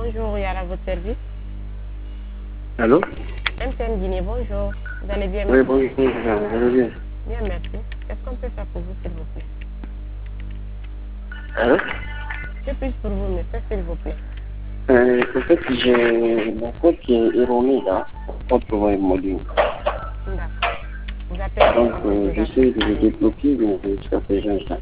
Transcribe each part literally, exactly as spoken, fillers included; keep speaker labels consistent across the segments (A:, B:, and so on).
A: bonjour, Yara, votre service.
B: Allô?
A: M T N Guinée, bonjour. Vous allez bien?
B: Oui, bonjour, vous allez bien?
A: Bien, merci. Qu'est-ce qu'on peut faire pour vous, s'il vous plaît?
B: Allô?
A: Que puis-je pour vous, monsieur, s'il vous plaît?
B: Euh, en fait, j'ai mon compte qui est erroné là, pour pouvoir me module.
A: D'accord. Vous appelez
B: Donc,
A: comment
B: euh,
A: vous
B: j'essaie de le
A: appelez?
B: débloquer, mais jusqu'à présent, ça.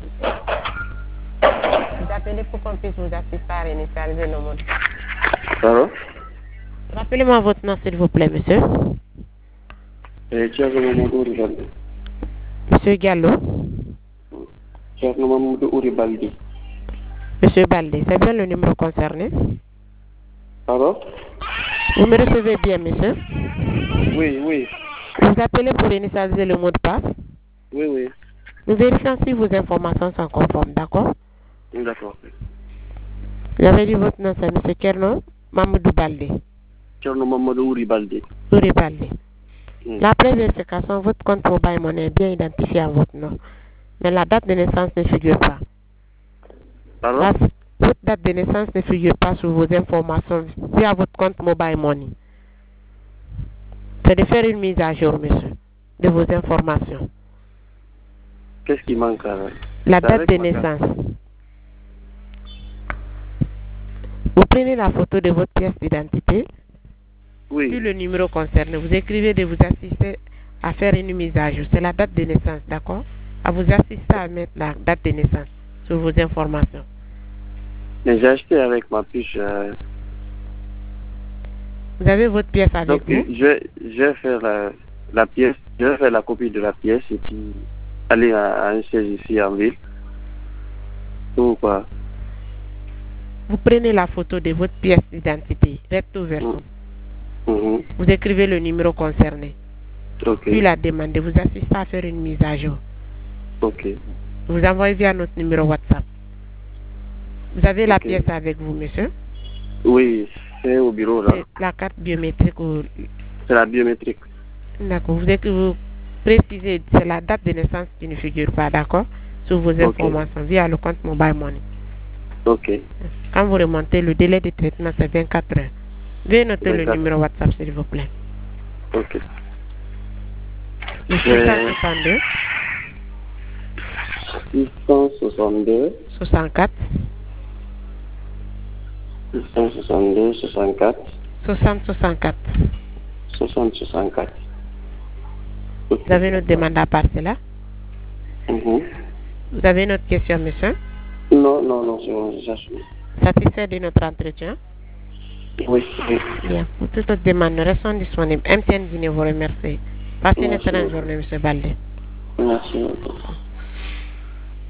A: Vous appelez pour qu'on puisse vous assister à initialiser le mot.
B: Allô?
A: Rappelez-moi votre nom, s'il vous plaît, monsieur.
B: Euh, Thierno Mamadou Uribaldi.
A: Monsieur Gallo.
B: Thierno Mamadou Uribaldi.
A: Monsieur Baldi, c'est bien le numéro concerné?
B: Allô?
A: Vous me recevez bien, monsieur?
B: Oui, oui.
A: Vous appelez pour initialiser le mot de passe?
B: Oui, oui.
A: Nous vérifions si vos informations sont conformes, d'accord?
B: D'accord.
A: J'avais dit votre nom, c'est monsieur Kerno Mamadou Baldi.
B: Thierno Mamadou Uribaldi.
A: Uribaldi.
B: Mm.
A: La vérification, votre compte mobile money est bien identifié à votre nom. Mais la date de naissance ne figure pas.
B: Allô?
A: La- votre date de naissance ne figure pas sur vos informations via votre compte mobile money. C'est de faire une mise à jour, monsieur, de vos informations.
B: Qu'est-ce qui manque alors?
A: La
B: C'est
A: date
B: avec
A: de
B: ma carte.
A: naissance. Vous prenez la photo de votre pièce d'identité, puis
B: Oui.
A: le numéro concerné. Vous écrivez de vous assister à faire une mise à jour. C'est la date de naissance, d'accord? À vous assister à mettre la date de naissance sur vos informations.
B: Mais j'ai acheté avec ma puce. Euh...
A: Vous avez votre pièce avec
B: Donc,
A: vous?
B: je vais, je vais faire la, la pièce, je vais faire la copie de la pièce et puis aller à, à un siège ici en ville. Ou quoi?
A: Vous prenez la photo de votre pièce d'identité, recto verso.
B: Mm. Mhm.
A: Vous écrivez le numéro concerné,
B: Ok.
A: puis la demande. Vous assistez à faire une mise à jour.
B: Ok.
A: Vous envoyez via notre numéro WhatsApp. Vous avez la
B: Ok.
A: pièce avec vous, monsieur?
B: Oui, c'est au bureau là.
A: C'est la carte biométrique. Ou...
B: C'est la biométrique.
A: D'accord. Vous, êtes- vous précisez, c'est la date de naissance qui ne figure pas, d'accord? Sur vos informations via le compte mobile money.
B: Ok.
A: Quand vous remontez, le délai de traitement, c'est vingt-quatre heures. Veuillez noter le
B: vingt-quatre.
A: numéro WhatsApp, s'il vous plaît.
B: Ok.
A: Le six cent soixante-deux.
B: six cent soixante-deux.
A: soixante-quatre.
B: six cent soixante-deux, soixante-quatre.
A: soixante soixante-quatre.
B: soixante, soixante-quatre.
A: Vous avez notre demande à part cela?
B: Mhm.
A: Vous avez une autre question, monsieur?
B: Non, non, non, c'est bon, j'assume.
A: Satisfait de notre entretien?
B: Oui, oui.
A: Bien. Pour toute autre demande, nous restons disponibles. M T N Guinée vous remercie. Passez une
B: Merci
A: excellente
B: beaucoup.
A: journée, monsieur Balde.
B: Merci beaucoup.